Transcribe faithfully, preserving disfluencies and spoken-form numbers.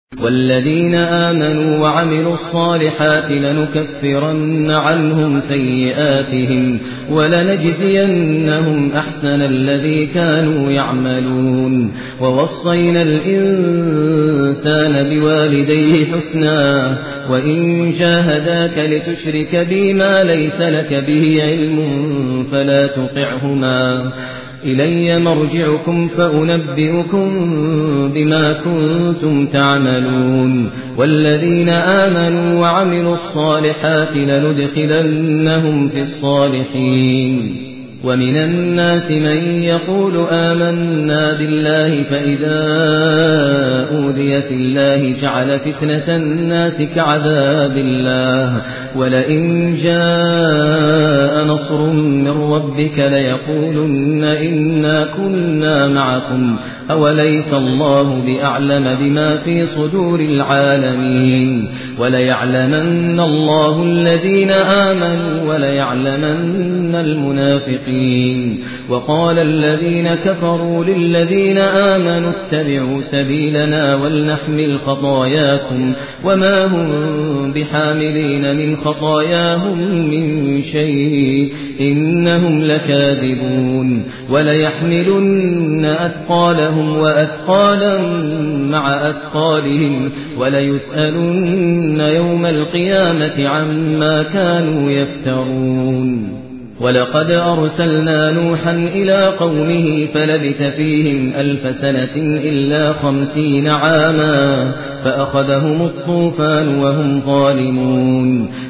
والذين آمنوا وعملوا الصالحات لنكفرن عنهم سيئاتهم ولنجزينهم أحسن الذي كانوا يعملون. ووصينا الإنسان بوالديه حسنا وإن جاهداك لتشرك بي ما ليس لك به علم فلا تطعهما إلي مرجعكم فأنبئكم بما كنتم تعملون. والذين آمنوا وعملوا الصالحات لندخلنهم في الصالحين. ومن الناس من يقول آمنا بالله فإذا أوذي في الله جعل فتنة الناس كعذاب الله ولئن جاء نصر من ربك ليقولن إنا كنا معكم أوليس الله بأعلم بما في صدور العالمين. وليعلمن الله الذين آمنوا وليعلمن المنافقين. وقال الذين كفروا للذين آمنوا اتبعوا سبيلنا ولنحمل خطاياكم وما هم بحاملين من خطاياهم من شيء إنهم لكاذبون. وليحملن أثقالهم وأثقالا مع أثقالهم وليسألن يوم القيامة عما كانوا يفترون. ولقد أرسلنا نوحا إلى قومه فلبث فيهم ألف سنة إلا خمسين عاما فأخذهم الطوفان وهم ظالمون.